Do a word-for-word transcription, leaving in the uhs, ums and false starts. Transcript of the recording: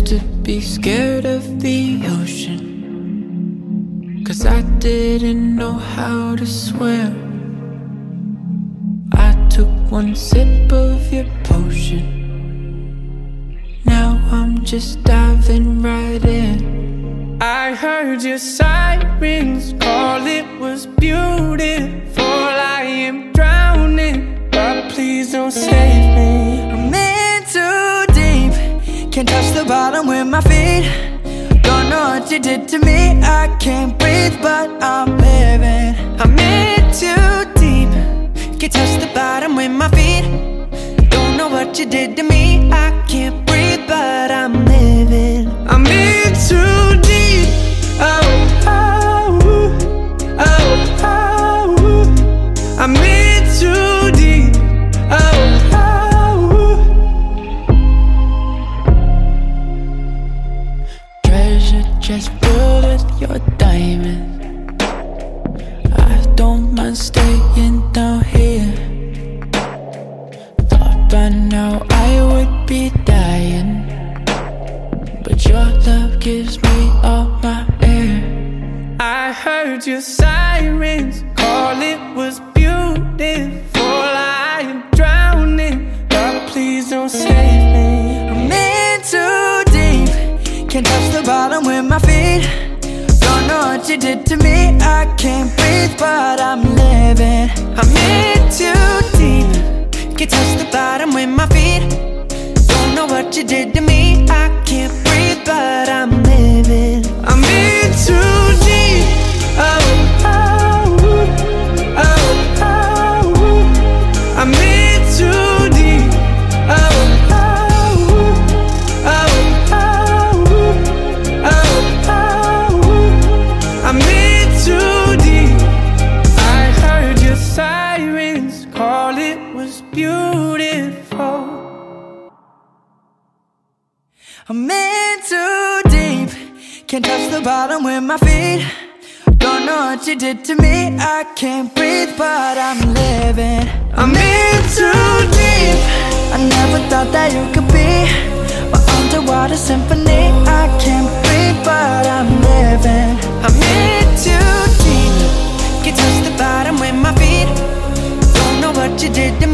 to be scared of the ocean, 'cause I didn't know how to swim. I took one sip of your potion, now I'm just diving right in. I heard your sirens call, it was beautiful. I am drowning, but please don't save me. I'm in too deep, can't touch the bottom with my feet. Don't know what you did to me, I can't breathe, but I'm living. I'm in too deep, can't touch the bottom with my feet. Don't know what you did to me, I can't breathe, but I'm living. I'm in too deep, oh, oh, oh, oh. I'm in too deep, oh, oh. Treasure chest filled with your diamonds, I don't mind staying down here. Thought by now I would be dying, but your love gives me all my air. I heard your sirens call, it was beautiful. I am drowning, but please don't save me. I'm in too deep, can't touch the bottom with my feet. Don't know what you did to me, I can't breathe, but I'm living. I'm in too deep, can't touch the bottom with my feet. Don't know what you did to me, I can't breathe, but I'm living. I'm in too deep, oh, oh, oh, oh. I'm in too deep, oh, oh, oh, oh, oh. I'm in too deep. I heard your sirens call, it was beautiful. I'm in too deep, can't touch the bottom with my feet. Don't know what you did to me, I can't breathe, but I'm living. I'm in too deep, I never thought that you could be my underwater symphony. I can't breathe, but I'm living. I'm in too deep, can't touch the bottom with my feet. Don't know what you did to